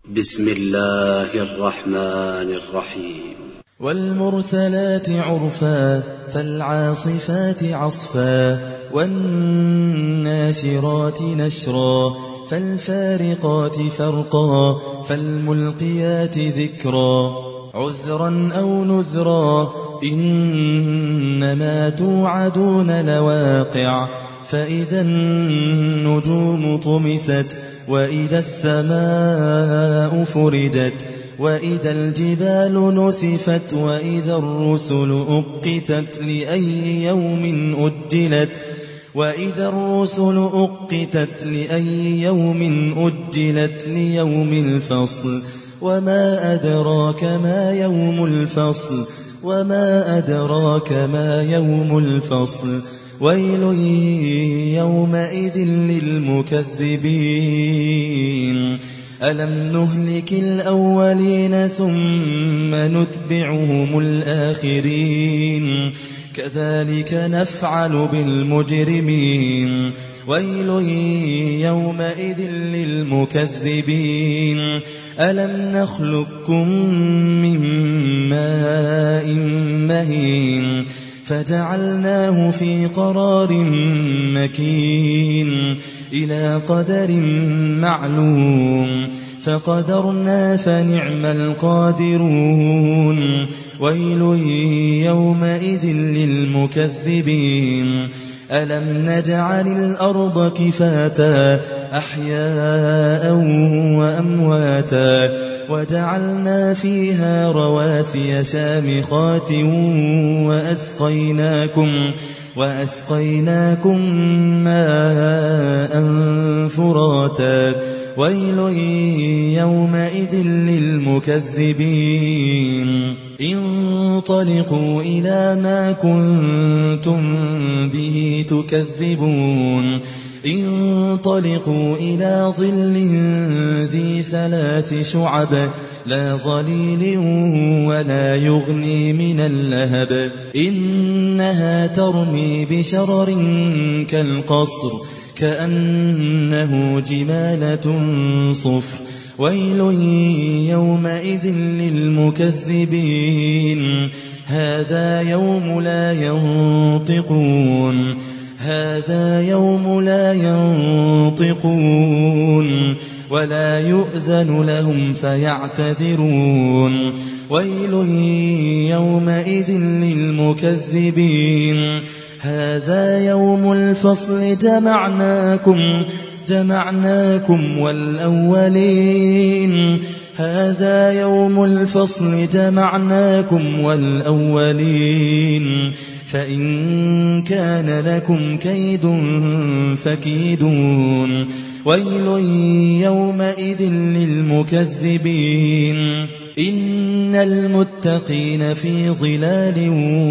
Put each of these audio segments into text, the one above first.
بسم الله الرحمن الرحيم. والمرسلات عرفا فالعاصفات عصفا والناشرات نشرا فالفارقات فرقا فالملقيات ذكرا عذرا أو نذرا إنما توعدون لواقع فإذا النجوم طمست وإذا السماء فرجت وإذا الجبال نسفت وإذا الرسل أقتت لأي يوم أجلت وإذا الرسل أقتت لأي يوم أجلت ليوم الفصل وما أدراك ما يوم الفصل وما أدراك ما يوم الفصل ويل يومئذ للمكذبين ألم نهلك الأولين ثم نتبعهم الآخرين كذلك نفعل بالمجرمين ويل يومئذ للمكذبين ألم نخلقكم من ماء مهين فجعلناه في قرار مكين إلى قدر معلوم فقدرنا فنعم القادرون ويل يومئذ للمكذبين ألم نجعل الأرض كفاتا أحياء وأمواتا وجعلنا فيها رواسي شامخات وأسقيناكم ماء فراتا ويل يومئذ للمكذبين انطلقوا إلى ما كنتم به تكذبون انطلقوا إلى ظل ذي 3 شعب لا ظليل ولا يغني من اللهب إنها ترمي بشرر كالقصر كأنه جمالة صفر ويل يومئذ للمكذبين هذا يوم لا ينطقون ولا يؤذن لهم فيعتذرون ويل يومئذ للمكذبين هذا يوم الفصل جمعناكم والأولين هذا يوم الفصل جمعناكم والأولين فإن كان لكم كيد فكيدون ويل يومئذ للمكذبين إن المتقين في ظلال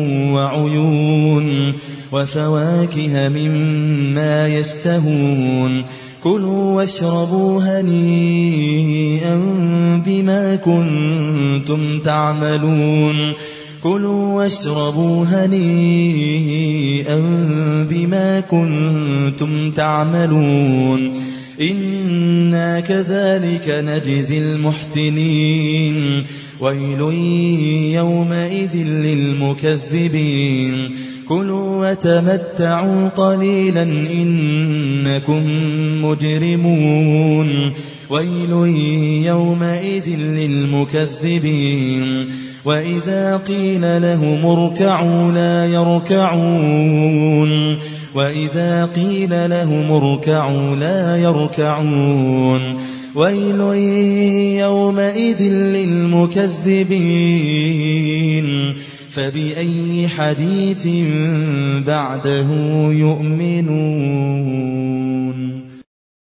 وعيون وفواكه مما يشتهون كلوا واشربوا هنيئا بما كنتم تعملون كلوا واشربوا هنيئا بما كنتم تعملون إنا كذلك نجزي المحسنين ويل يومئذ للمكذبين كلوا وتمتعوا قليلا إنكم مجرمون ويل يومئذ للمكذبين وإذا قيل لهم اركعوا لا يركعون وإذا قيل لهم اركعوا لا يركعون ويل يومئذ للمكذبين فبأي حديث بعده يؤمنون